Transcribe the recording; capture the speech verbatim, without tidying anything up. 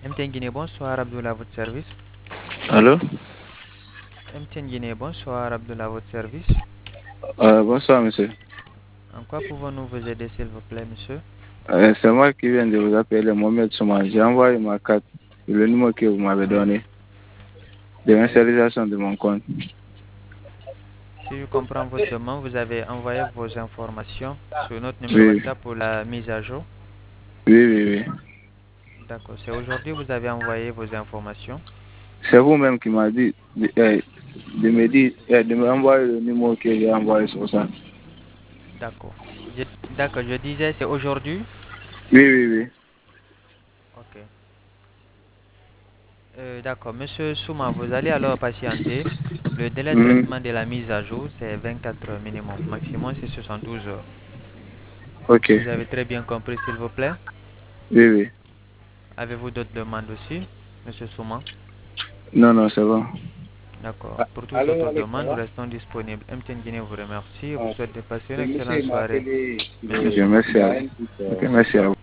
M T N Guinée, bonsoir Abdoul à votre service. Allô? M T N Guinée, bonsoir Abdoul à votre service. Euh, bonsoir, monsieur. En quoi pouvons-nous vous aider, s'il vous plaît, monsieur? Euh, c'est moi qui viens de vous appeler, Mohamed Souma. J'ai envoyé ma carte sur le numéro que vous m'avez donné de l'initialisation de mon compte. Si je comprends votre demande, vous avez envoyé vos informations sur notre numéro Oui, WhatsApp pour la mise à jour. oui, oui, oui. D'accord, c'est aujourd'hui que vous avez envoyé vos informations. C'est vous-même qui m'a dit de, euh, de me dire, euh, de m'envoyer le numéro que j'ai envoyé sur ça. D'accord. Je- D'accord, je disais c'est aujourd'hui. Oui, oui, oui. Ok. Euh, d'accord, monsieur Souma, vous allez alors patienter. Le délai de Mhm. traitement de la mise à jour, c'est vingt-quatre heures minimum. Maximum, c'est soixante-douze heures. Ok. Vous avez très bien compris, s'il vous plaît. Oui, oui. Avez-vous d'autres demandes aussi, monsieur Souma? Non, non, c'est bon. D'accord. Ah, Pour toute allô, autre Alex, ça demande, nous va? restons disponibles. M T N Guinée vous remercie et vous Ah, souhaite de passer une le monsieur excellente il m'a soirée. appelé. Monsieur Ok, Souma. merci à vous. Ok, merci à vous.